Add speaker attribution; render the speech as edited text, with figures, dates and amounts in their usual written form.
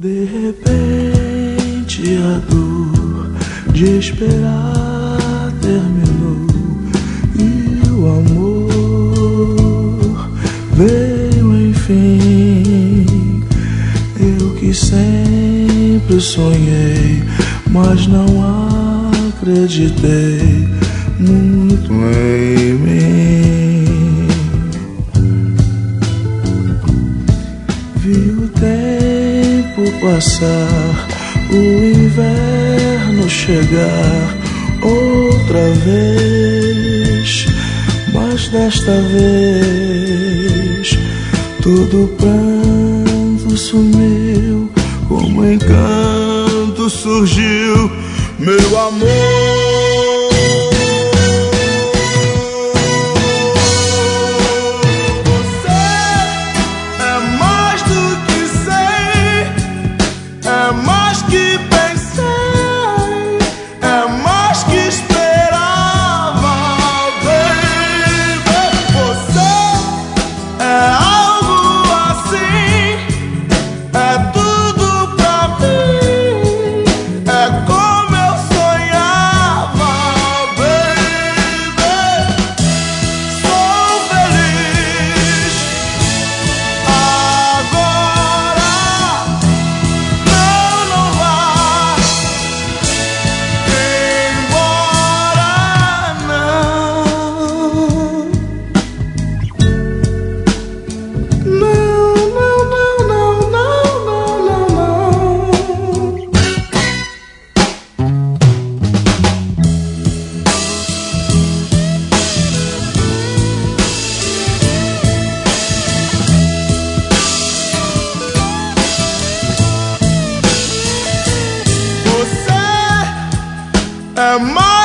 Speaker 1: De repente a dor de esperar terminou e o amor veio enfim. Eu que sempre sonhei, mas não acreditei muito em mim. Vi o tempo passar, o inverno chegar outra vez, mas desta vez todo pranto sumiu, como encanto surgiu meu amor.
Speaker 2: É mais